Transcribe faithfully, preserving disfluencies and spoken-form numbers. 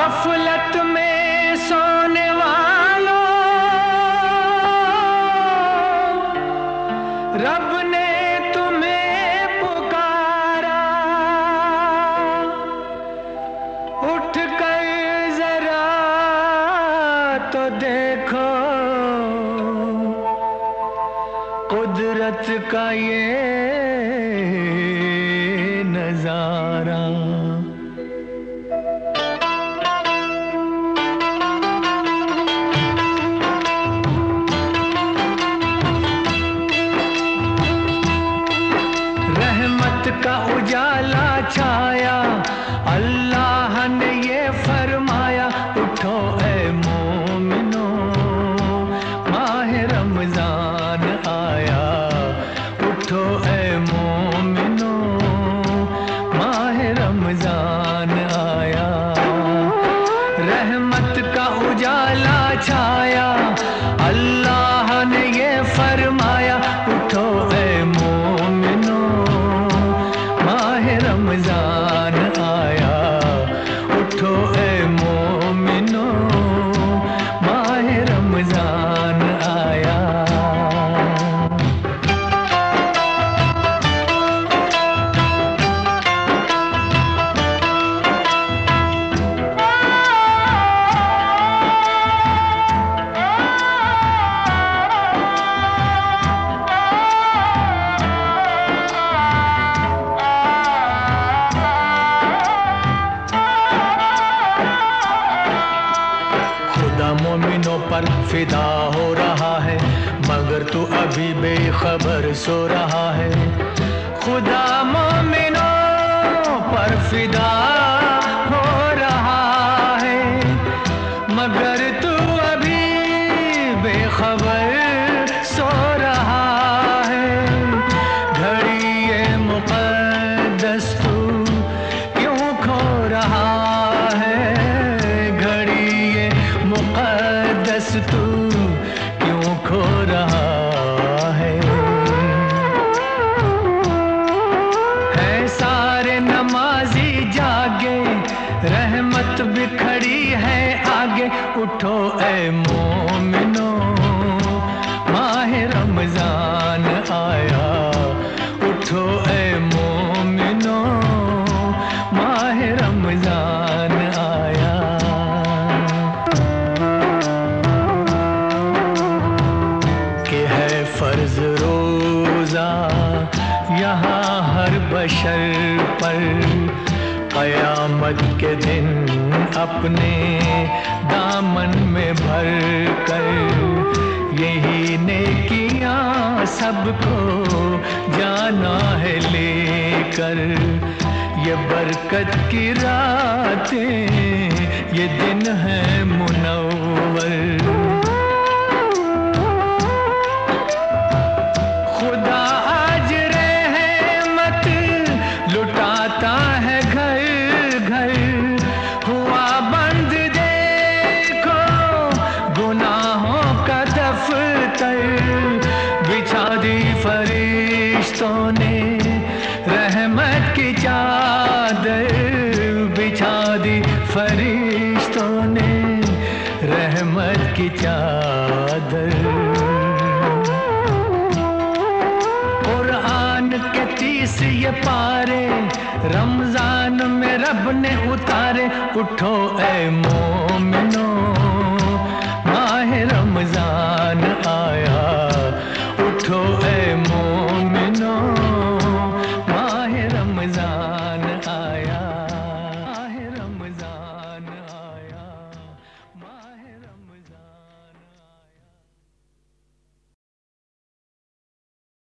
गफलत में सोने वालों, रब ने तुम्हें पुकारा। उठ कर जरा तो देखो कुदरत का ये नजारा। रहमत का उजाला छाया, अल्लाह ने ये फरमाया, उठो ए मोमिनो माह रमजान आया। उठो ए मोमिनो माह रमजान आया। रहमत का उजाला छाया, अल्लाह ने ये फरमाया, उठो ए मोमिनो माह रमजान आया। उठो ए मोमिनो माह रमजान आया। मोमिनों पर फिदा हो रहा है, मगर तू अभी बेखबर सो रहा है। खुदा मोमिनों पर फिदा हो रहा है, मगर तू अभी बेखबर सो रहा है। घड़ी ये मुक़द्दस तू क्यों खो रहा है? घड़ी ये मुक़द्दस तू क्यों खो रहा है? है सारे नमाजी जागे, रहमत भी खड़ी है आगे। उठो ए मोमिनो माह रमजान आया। उठो ए मोमिनो माह रमजान आया। कि है फर्ज रोजा यहाँ हर बशर पर, क़यामत के दिन अपने दामन में भर कर। यही नेकियां सबको जाना है लेकर। ये बरकत की रातें, ये दिन है मुनव्वर। खुदा आज रहमत लुटाता है घर घर। हुआ बंद देखो गुनाहों का दफ्तर, बिछा दी फरिश्तों ने रहमत की चादर। बिछा दी फरिश्तों ने रहमत की चादर। कुरान के तीस ये पारे रमजान में रब ने उतारे। उठो ए मोमिनो